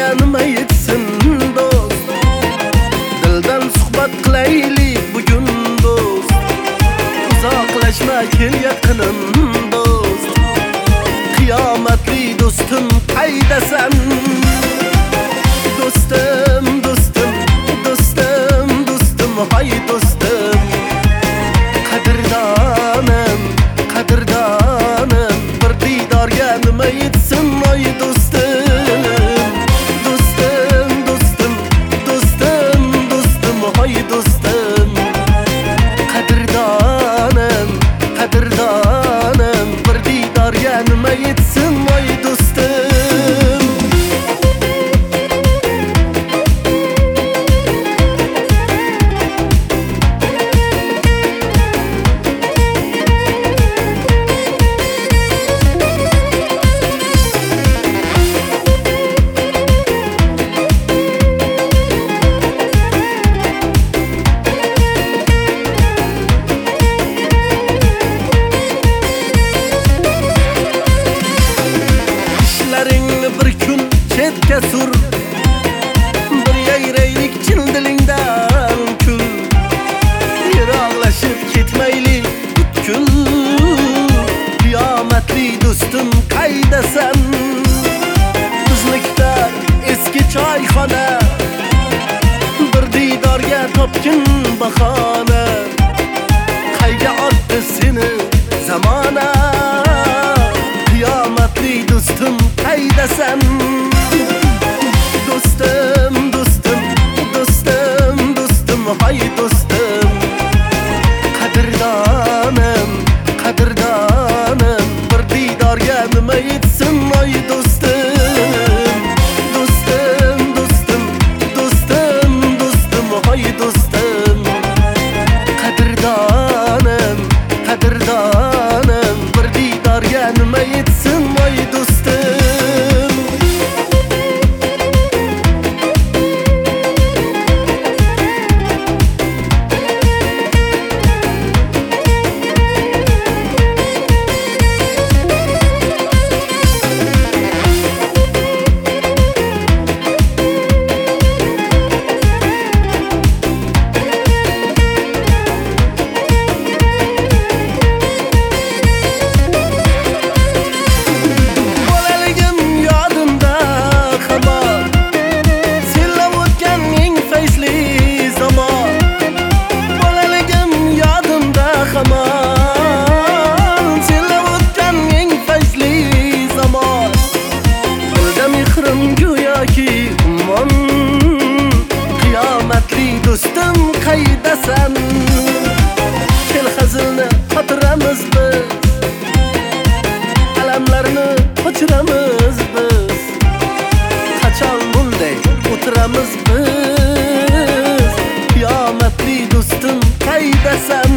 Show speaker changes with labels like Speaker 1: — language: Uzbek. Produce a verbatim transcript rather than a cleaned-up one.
Speaker 1: nima yetsin do'st. Dildan suhbat qilaylik bugun do'st. Uzoqlashma kel yaqinim do'st. Qiyomatli do'stim qaydasan? Do'stim, do'stim, do'stim, do'stim, hay do'stim. Qadrdonim, qadrdonim, bir didorga nima yetsin oy do'stim. Do'stim, do'stim, do'stim, do'stim, hay do'stim. Qadrdonim, qadrdonim, bir didorga nima yetsin oy do'stim. Bir kun chetga sur, bir yayraylik chin dilingdan kul. Yiroqlashib ketmaylik butkul. Qiyomatli do'stim qaydasan? Biznikda eski choyxona, bir didorga topgin bahona. Qayga otdi seni zamona? Qiyomatli do'stim qaydasan? Do'stim, do'stim, do'stim, do'stim, hay do'stim. Qadrdonim, qadrdonim, bir didorga nima yetsin oy do'stim. Do'stim, do'stim, do'stim, do'stim, hay do'stim. Qadrdonim, qadrdonim, bir didorga nima yetsin oy do'stim. Do'stim qaydasan? Kel hazilni xotiramiz biz, alamlarni qochiramiz biz. Qachon bunday o'tiramiz biz? Qiyomatli do'stim qaydasan?